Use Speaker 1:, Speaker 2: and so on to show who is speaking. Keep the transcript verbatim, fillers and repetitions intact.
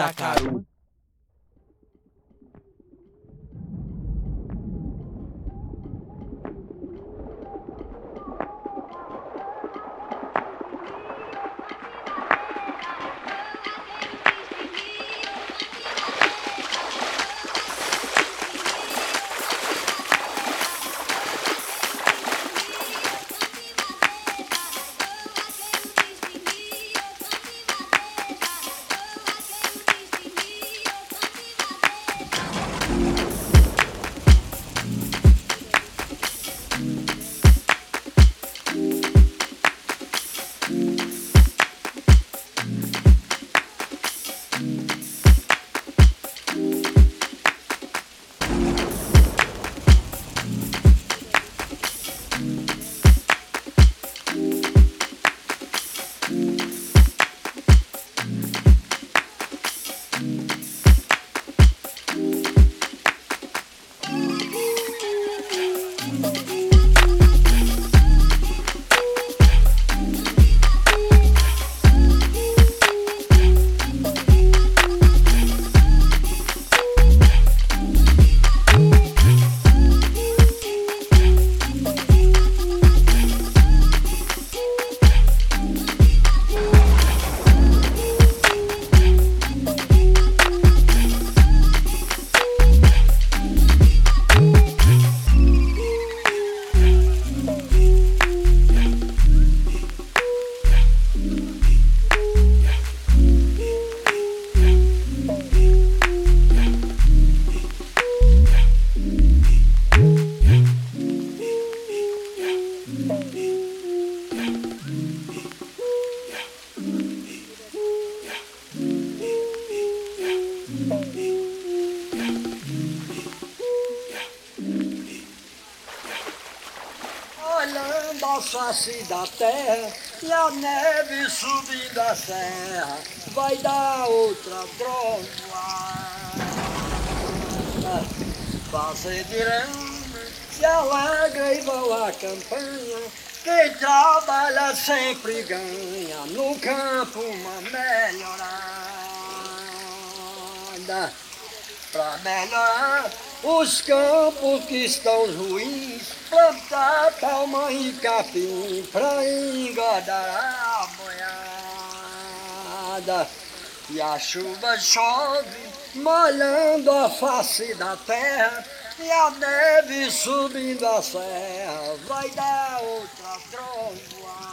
Speaker 1: Mandacaru.
Speaker 2: Olhando a face da terra e a neve subindo a serra, vai dar outra trovoada. Fazendeirão se alegra e vão à campanha, quem trabalha sempre ganha, no campo uma melhorada. Pra melhorar os campos que estão ruins, plantar palma e capim pra engordar a boiada. E a chuva chove molhando a face da terra, e a neve subindo a serra vai dar outra trovoada.